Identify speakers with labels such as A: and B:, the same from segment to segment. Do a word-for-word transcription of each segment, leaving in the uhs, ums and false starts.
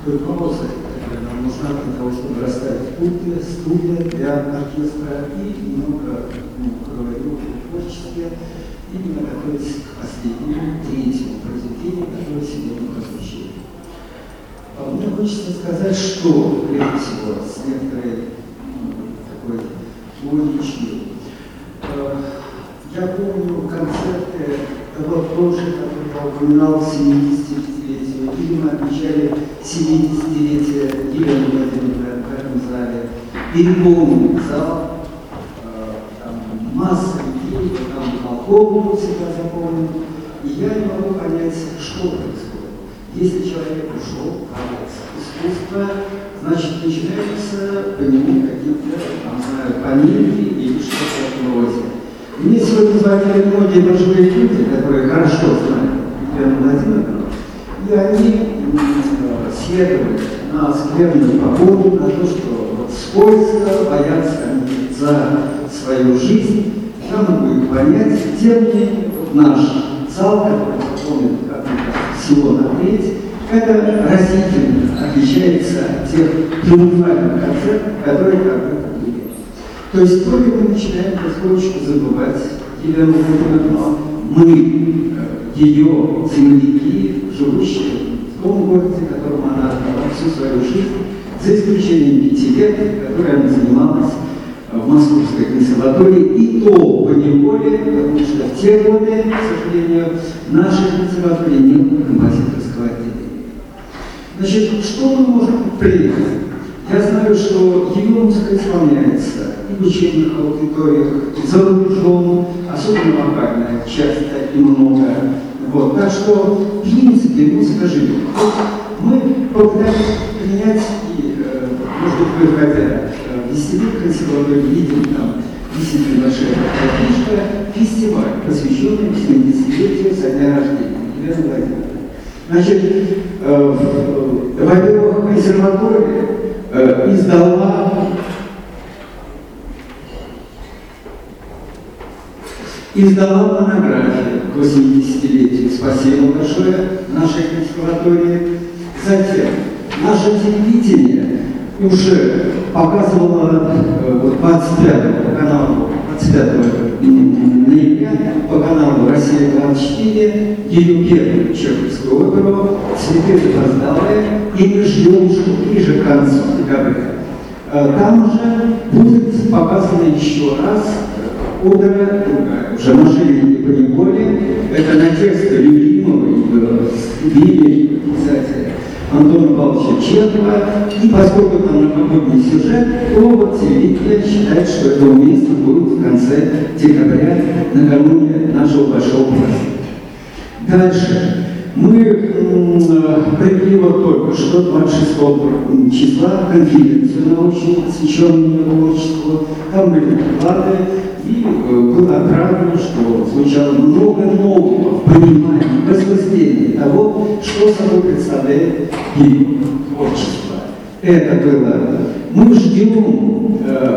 A: такой паузы, которая нам нужна для того, чтобы расставить пульты, стулья для оркестра и немного ну, поговорю о творчестве, именно готовясь к последнему, третьему произведению, которое сегодня прозвучит. Мне хочется сказать, что, прежде всего, с некоторой ну, такой логичью. Я помню концерты того тоже, который я упоминал в семидесятипятилетию, или мы отмечали семидесятилетие Елены Владимировны в этом зале. Переполненный зал, там масса людей, там балкон был всегда заполнен. И я не могу понять, что происходит. Если человек ушел, конец искусства, значит, начинаются по нему какие-то, там, знаю, поминки или что-то в роде. Мне сегодня звонили многие пожилые люди, которые хорошо знают Елену Владимировну, и они следовали на скверную погоду, на то, что вот скользко, боятся они за свою жизнь. Я могу их понять. Тем не менее, вот наш зал, который заполнен всего на треть, это разительно отличается от тех триумфальных концертов, которые когда-то были. То есть только мы начинаем потихонечку забывать Елену Владимировну, мы, ее земляки, живущие в том городе, которому она отдала всю свою жизнь, за исключением пяти лет, которые она занималась в Московской консерватории, и то поневоле, потому что в те годы, к сожалению, в нашей консерватории не было композиторского отделения. Значит, что мы можем предпринять? Я знаю, что ее музыка исполняется и в учебных аудиториях, и за рубежом, особенно вокальная, часто и много. Вот. Так что, в принципе, музыка живет. Вот мы попытались принять, и, э, может быть, выходя в вестибюль консерватории, видим там висит небольшая афишка, фестиваль, посвященный семидесятилетию со дня рождения Елены Владимировны. Значит, э, во-первых, консерватория э, издала издала монографию к восьмидесятилетию. Спасибо большое нашей консерватории. Затем наше телевидение уже показывало э, вот двадцать пятого по каналу, двадцать пятого ноября по каналу «Россия-двадцать четыре» ее первую чеховскую оперу «Цветы запоздалые», и мы ждем, что ближе к концу декабря. Э, там уже будет показана еще раз опера другая, уже «Мошенники по неволе». Это на тексты любимого и великого писателя Антона Павловича Чехова. И поскольку там новогодний сюжет, то вот телевидение считает, что это уместно будет в конце декабря, накануне нашего большого праздника. Дальше. Мы провели вот только что двадцать шестого числа конференцию научную, посвященную творчеству. Там были доклады, и было отправлено, что звучало много нового в понимании, в осмыслении того, что собой представляет творчество. Это было. Мы ждем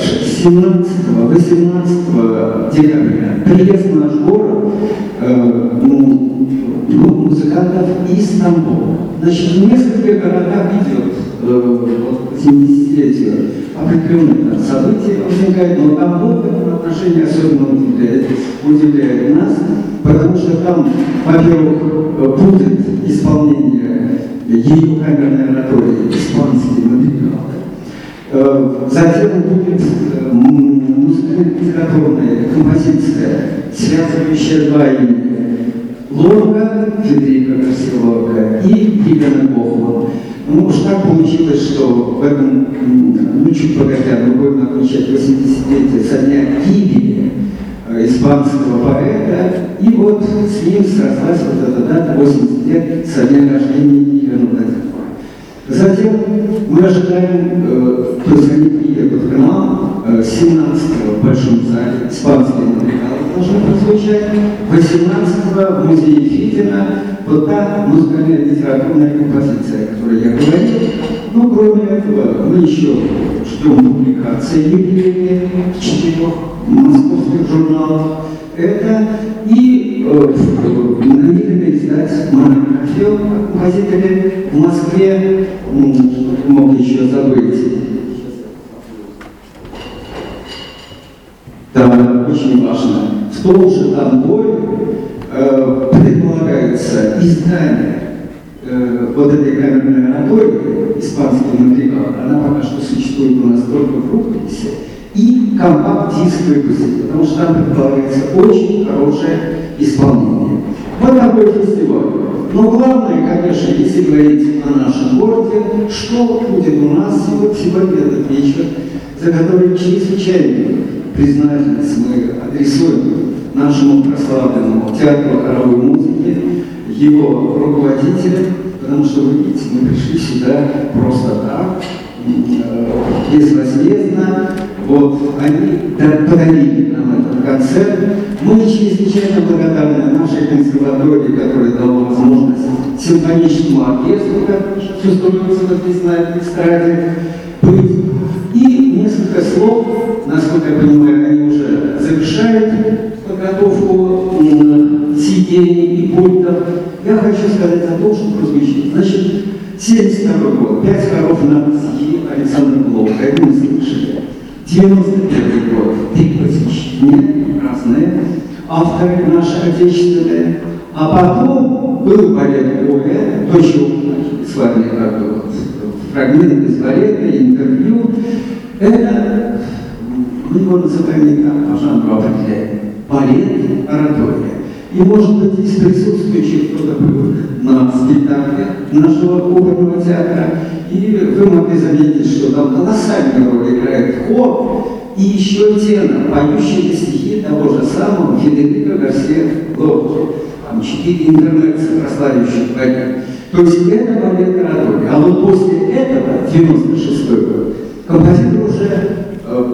A: семнадцатого-восемнадцатого декабря приезд в наш город э, ну, музыкантов из Тамбова. Значит, в нескольких городах идет э, вот, к семидесятилетию определенные события возникают, но Тамбов в этом отношении особенно удивляет, удивляет нас, потому что там, во-первых, будет исполнение ее камерной оратории испанские мадригалы. Затем будет музыкально-литературная композиция, связывающая два имени: Лорка, Федерико Гарсия Лорка, и Елена Гофман. Ну уж так получилось, что в этом, ну чуть погодя, мы будем отмечать восьмидесятилетие со дня гибели испанского поэта, и вот с ним срослась вот эта дата восемьдесят лет со дня рождения Елены Владимировны. Затем мы ожидаем, э, то есть они приедут к нам э, семнадцатого в Большом зале, испанские мадригалы должны прозвучать, восемнадцатого в музее Фитина, вот та музыкальная литературная композиция, о которой я говорил. Ну, кроме этого, мы еще ждем публикации юбилейные в четырех московских журналах. Это и И э, намерены издать монографию о композиторе в Москве. Мог еще забыть. Да, очень важно. В том же Тамбове э, предполагается издание э, вот этой камерной анатомии, испанский материал. Она пока что существует у нас только в рукописи. И компакт-дисковый пузырь, потому что там предполагается очень хорошее исполнение. Вот такой фестиваль. Но главное, конечно, если говорить о нашем городе, что будет у нас сегодня этот вечер, за который чрезвычайно признательность мы адресуем нашему прославленному театру хоровой музыки, его руководителям, потому что, вы видите, мы пришли сюда просто так, безвозмездно. Вот, они подарили нам этот концерт. Мы чрезвычайно благодарны нашей консерватории, которая дала возможность симфоническому оркестру, который сейчас устроился вот здесь на этой эстраде, быть. И несколько слов, насколько я понимаю, они уже завершают подготовку сидений и пультов. Я хочу сказать о том, что прозвучит. Значит, семьдесят второй год, пять хоров на стихи Александра Блока, это мы слышали. девяносто первый год, три посвящения, разные авторы наши отечественные. А потом был балет Оля, то, что мы с вами как бы вот, фрагмент из балета, интервью. Это, мы его называем не так, по жанру определяем, балет, оратория. И, может быть, из присутствующих кто-то был на спектакле нашего оперного театра, и вы могли заметить, что там колоссальную роль играет хор и еще тенор, поющие стихи того же самого Федерико Гарсия Лорки. Там четыре интернета, прославивших балет. То есть это балет оратория. А вот после этого, девяносто шестой год, композитор уже э,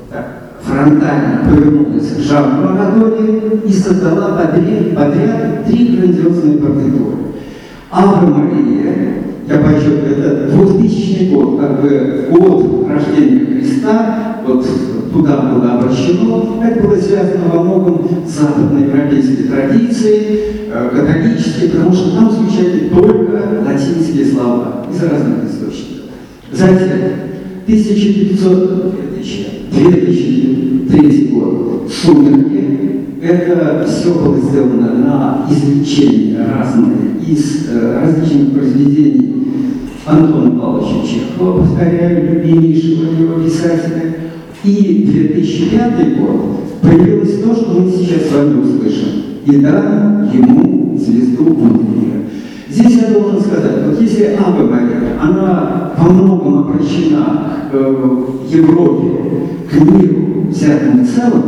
A: фронтально повернулась к жанру оратории и создала подряд, подряд три грандиозные партитуры. «Аве Мария», я подчеркиваю, это двухтысячный год, как бы год рождения Христа, вот туда было обращено. Это было связано во многом с западноевропейской традицией, католической, потому что там звучали только латинские слова из разных источников. Затем тысяча девятьсот две тысячи третий год «Сумерки». Это все было сделано на извлечение разные из э, различных произведений Антона Павловича Чехова, повторяю, любимейшего его писателя. И две тысячи пятый год появилось то, что мы сейчас с вами услышим. «И дай ему звезду внутреннего». Здесь я должен сказать, вот если «Аве Мария», она во многом обращена к э, Европе, к миру взятому в целом,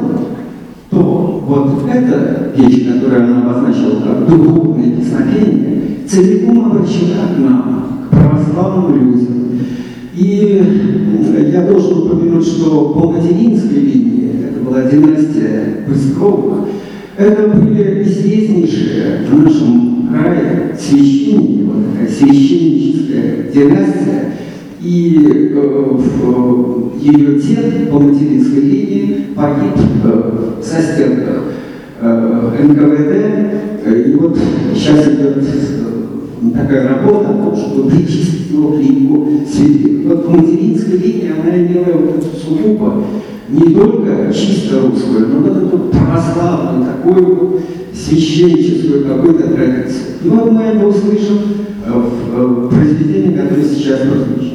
A: то вот эта вещь, которую она обозначила как духовное песнопение, целиком обращена к нам, к православным людям. И я должен упомянуть, что по материнской линии, это была династия Быстровых, это были известнейшие в нашем крае священники, вот такая священническая династия. И э, ее дед по материнской линии погиб э, в застенках э, эн ка вэ дэ. И вот сейчас идет э, такая работа о том, чтобы причистить его к лику святых. Вот по материнской линии она имела вот эту сугубо не только чисто русскую, но вот эту православную, такую священническую какую-то традицию. И вот мы это услышим в, в произведении, которое сейчас прозвучит.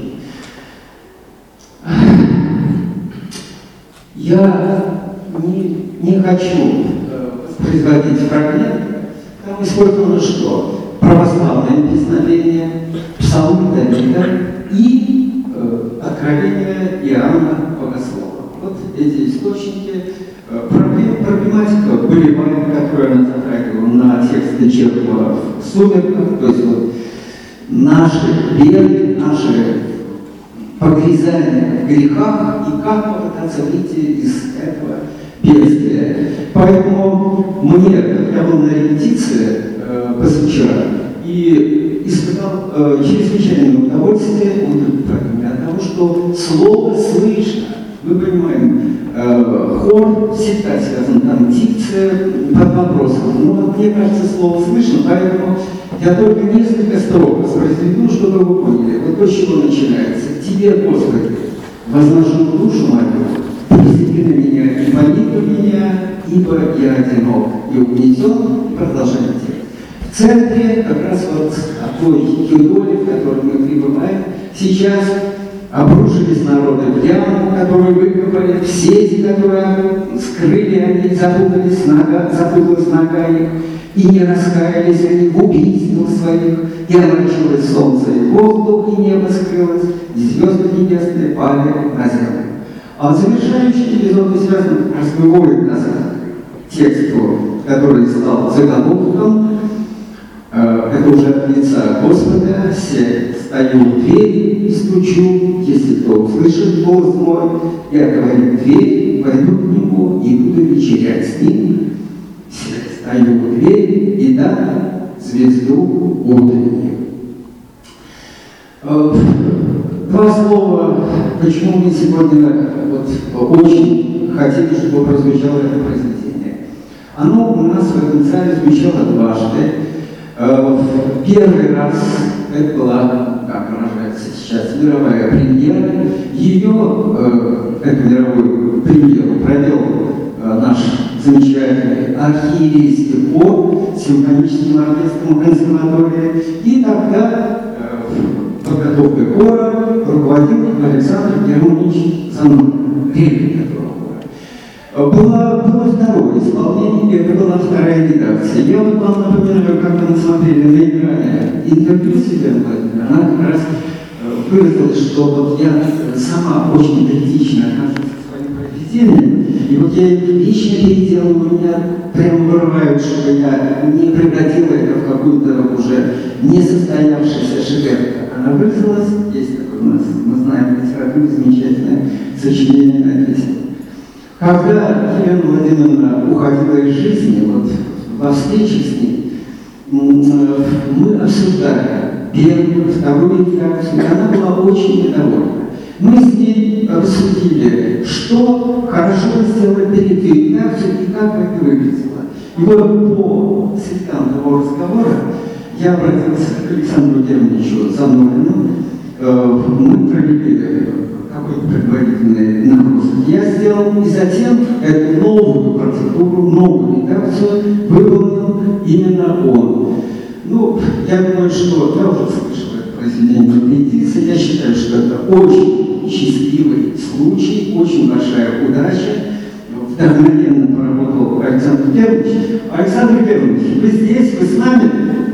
A: Я не, не хочу воспроизводить фрагмент, там использовано что? Православное песнопение, псалмы Давида и э, откровение Иоанна Богослова. Вот эти источники. Проблем, проблематика болевая, которую она затрагивала на тексты Чехова в «Сумерках», то есть вот наши беды, наши погрязания в грехах и как попытаться выйти из этого бедствия. Поэтому мне, я был на репетиции э, позавчера и испытал э, чрезвычайное удовольствие от того, что слово слышно, Мы понимаем, э, хор всегда связан, там дикция под вопросом. Ну вот мне кажется, слово слышно, поэтому я только несколько строк воспроизведу, чтобы вы поняли. Вот то, с чего начинается. «К тебе, Господи, возношу душу мою, призри на меня и помилуй меня, ибо я одинок и угнетен». И продолжаем текст. В центре как раз вот от той юдоли, в которой мы пребываем, сейчас обрушились народы в яму, которую выкопали, в сети, которые скрыли, они запутались нога, запуталась нога их, и не раскаялись они в убийствах своих, и омрачилось солнце и воздух, и небо скрылось, и звезды небесные пали на землю. А вот завершающий эпизод связан как раз выводит нас к тексту, который стал заголовком. Это уже от лица Господа: «Се стою у двери и стучу, если кто услышит голос мой, я говорю в дверь, войду к нему и буду вечерять с ним. Се стою у двери и дам звезду утреннюю». Два слова, почему мы сегодня вот очень хотели, чтобы прозвучало это произведение. Оно у нас в этом зале звучало дважды. Первый раз это была, как выражается сейчас, мировая премьера. Ее, эту мировую премьеру, провел наш замечательный архиерейский хор с симфоническим оркестром консерватории. И тогда подготовкой хора руководил Александр Германович Занон, реликвия этого хора. Было, было второе исполнение, это была вторая редакция. Я вот вам напоминаю, как мы смотрели на экране интервью с Еленой Владимировной, она как раз выразилась, что вот я сама очень критично отношусь к своим произведениям, и вот я их лично переделываю, меня прямо вырывают, чтобы я не превратила это в какую-то уже несостоявшийся шедевр. Она выразилась, есть такое у нас, мы знаем в литературе замечательное сочинение написано. Когда Елена Владимировна уходила из жизни, вот во встрече с ней, мы обсуждали первую, вторую редакцию, и она была очень недовольна. Мы с ней рассудили, что хорошо сделать перед редакцией и как это выглядело. И вот по следам того разговора я обратился к Александру Германовичу Занонину, мы провели какой-то предварительный наброс. Я сделал, и затем эту новую процедуру, новую редакцию выполнил именно он. Ну, я думаю, что я уже слышал это произведение в репетиции. Я считаю, что это очень счастливый случай, очень большая удача. Вдохновенно поработал Александр Германович. Александр Германович, вы здесь, вы с нами?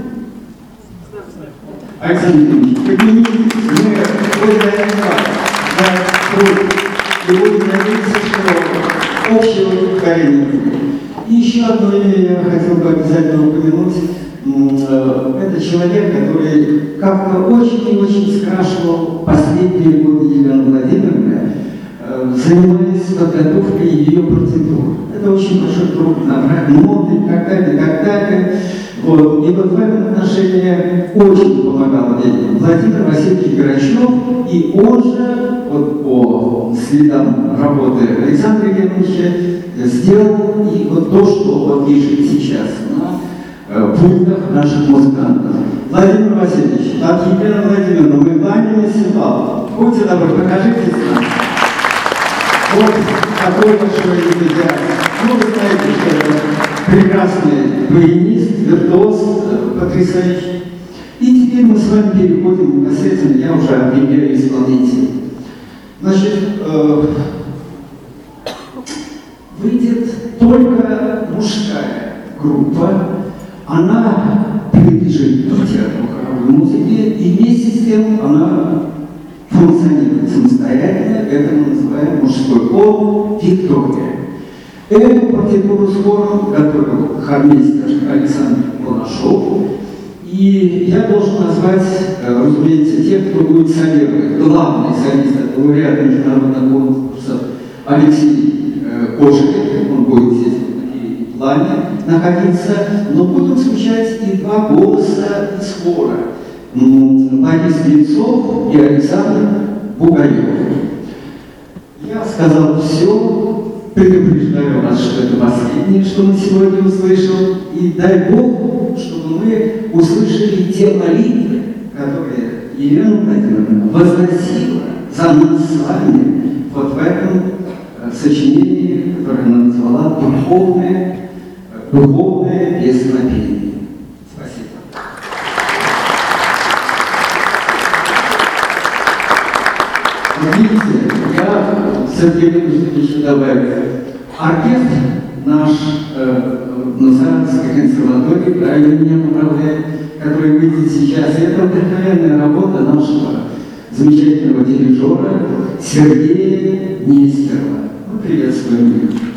A: Александр Германович, поднимите, мы благодарим вас за труд. И будем надеяться, что общего удовлетворения будет. И еще одно имя я хотел бы обязательно упомянуть. Это человек, который как-то очень и очень скрашивал последние годы Елены Владимировны, занимаясь подготовкой ее процедур. Это очень большой труд, набрать ноты и так далее, и так далее. Вот. И вот в этом отношении очень помогал мне Владимир Васильевич Грачев, и он же, вот по следам работы Александра Германовича, сделал и вот то, что вот лежит сейчас на пультах наших музыкантов. Владимир Васильевич, от Елены Владимировны мы кланяемся вам. Будьте добры, покажитесь нам. Вот такой большой энтузиазм. Ну, вы знаете, что это прекрасный баянист, виртуоз, потрясающий. И теперь мы с вами переходим непосредственно, я уже объявляю исполнителей. Значит, э, выйдет только мужская группа. Она принадлежит литературной музыке, и вместе с тем она функционирует самостоятельно. Это мы называем мужской хор «Виктория». Эту партитуру с хором готовил хормейстер Александр Балашов. И я должен назвать, разумеется, тех, кто будет солировать. Главный солист — это лауреат международных конкурсов Алексей Кошелев. Он будет здесь в плане находиться. Но будем звучать и два голоса из хора. Борис Ельцов и Александр Бугаев. Я сказал все. Предупреждаю вас, что это последнее, что мы сегодня услышим. И дай Бог, чтобы мы услышали те молитвы, которые Елена Владимировна возносила за нас с вами вот в этом сочинении, которое она назвала «Духовное, духовное песнопение». Спасибо. Видите, я все-таки вынужден еще добавить. Оркестр наш э, на Саратовской консерватории, правильно меня поправляет, который выйдет сейчас. Это вдохновенная работа нашего замечательного дирижера Сергея Нестерова. Мы приветствуем его.